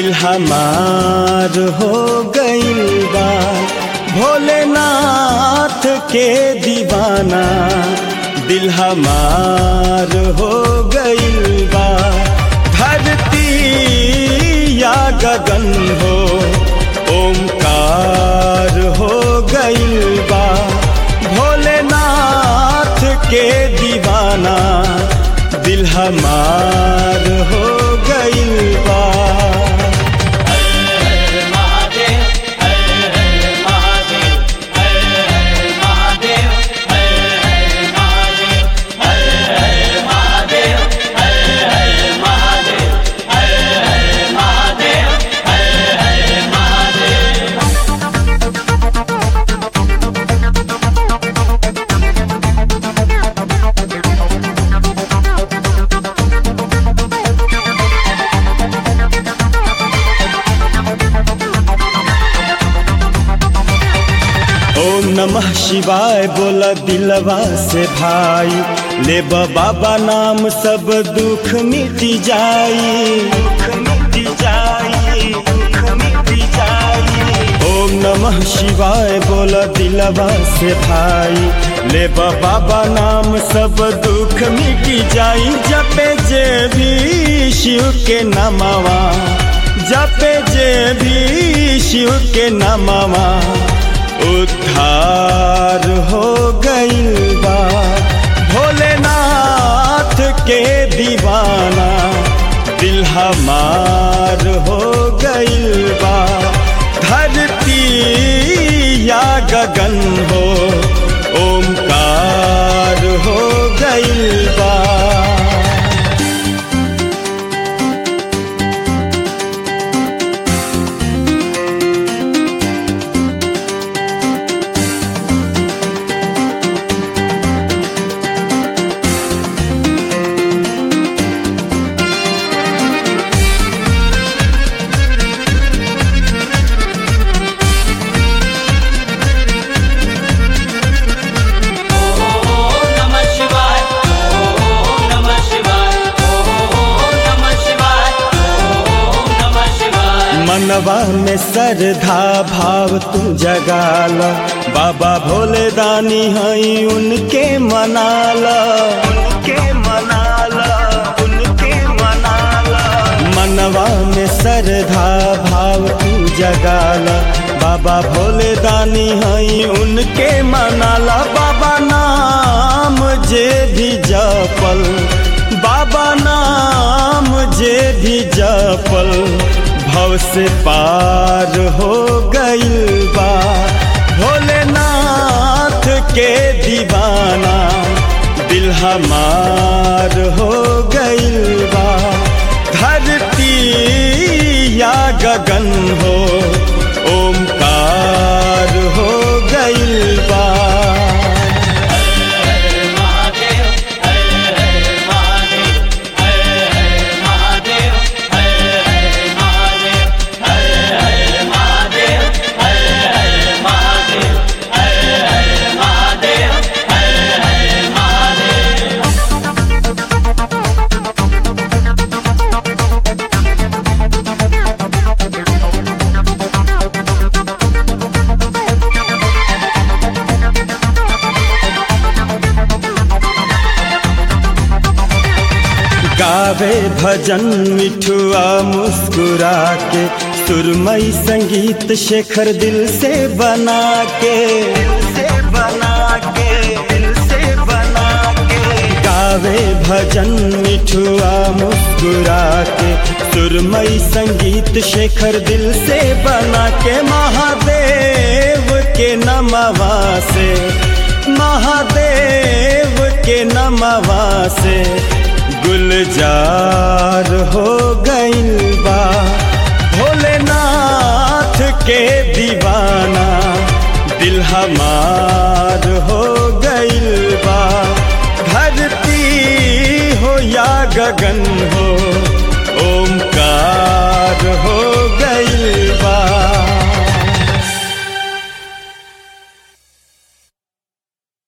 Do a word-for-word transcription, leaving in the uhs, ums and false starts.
दिल हमार हो गइल बा भोलेनाथ के दीवाना। दिल हमार हो गइल बा धरती या गगन हो ओमकार हो गइल बा भोलेनाथ के दीवाना। दिल हमार हो गइल बा। ओम नमः शिवाय बोला दिलवा से भाई, ले बाबा नाम सब दुख मिट जाई, दुख मिट जाई, दुख मिट जाई। ओम नमः शिवाय बोला दिलवा से भाई, ले बाबा नाम सब दुख मिट जाई। जपे जे भी शिव के नामवा, जपे जे भी शिव के नामवा उद्धार हो गइल बा भोलेनाथ के दीवाना। दिल हमार हो गइल बा धरती या गगन हो ओमकार हो गइल बा। मनवा में श्रद्धा भाव तू जगाला, बाबा भोले दानी हई उनके मनाला, उनके मनाला, उनके मनाला। मनवा में श्रद्धा भाव तू जगाला, बाबा भोले दानी हई उनके मनाला। बाबा नाम जे भी जपल, बाबा नाम जे भी जपल भव से पार हो गइल बा भोलेनाथ के दीवाना। दिल हमार हो गइल बा धरती या गगन हो ओमकार हो गइल बा। गावे भजन मिठुआ मुस्कुरा के, सुरमई संगीत शेखर दिल से बना के, दिल से बना के, दिल से बना के। गावे भजन मिठुआ मुस्कुरा के, सुरमई संगीत शेखर दिल से बना के। महादेव के नमवा से, महादेव के नमवा से गुलजार हो गइल बा भोलेनाथ के दीवाना।